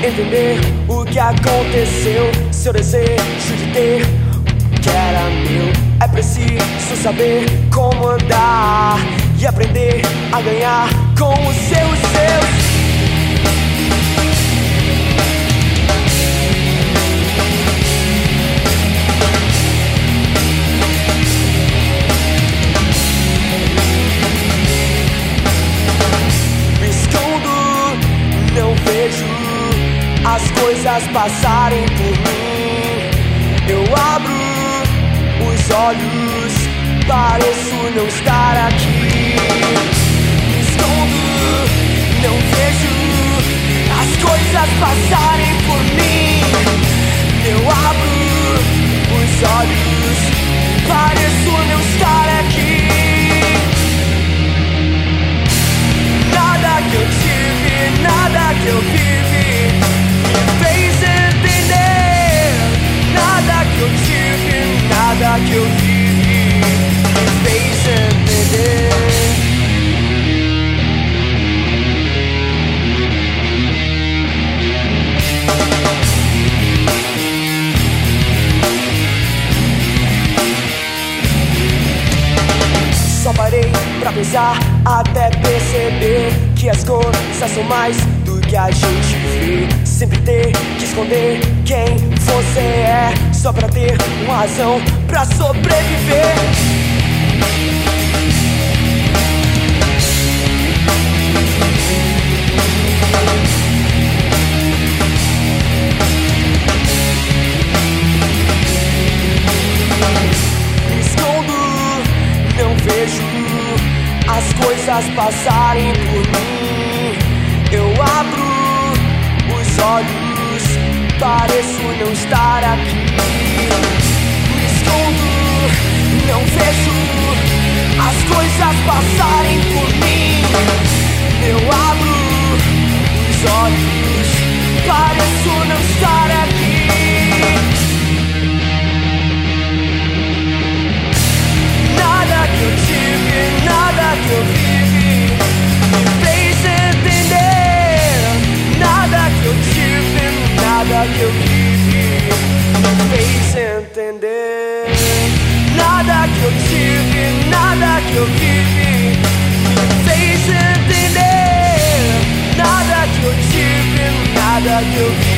entender o que aconteceu. Seu desejo de ter o que era meu. É preciso saber como andar e aprender a ganhar com os seus. Não vejo as coisas passarem por mim. Eu abro os olhos, pareço não estar aqui. Me escondo, não vejo as coisas passarem por mim. Eu abro os olhos, pareço não estar aqui. Nada que eu tive, nada que eu vivi me fez entender. Nada que eu tive, nada que eu vivi me fez entender. Só parei pra pensar até perceber que as coisas são mais do que a gente vê. Sempre ter que esconder quem você é, só pra ter uma razão pra sobreviver. Me escondo, não vejo as coisas passarem por mim. Eu abro os olhos, pareço não estar aqui. Me escondo, não vejo as coisas passarem por mim. Eu abro os olhos, pareço não estar aqui. Nada que eu tive, nada que eu vivi me fez entender. Nada que eu tive, nada que eu vivi me fez entender. Nada que eu tive, nada que eu vivi me fez entender. Nada que eu tive, nada que eu vivi.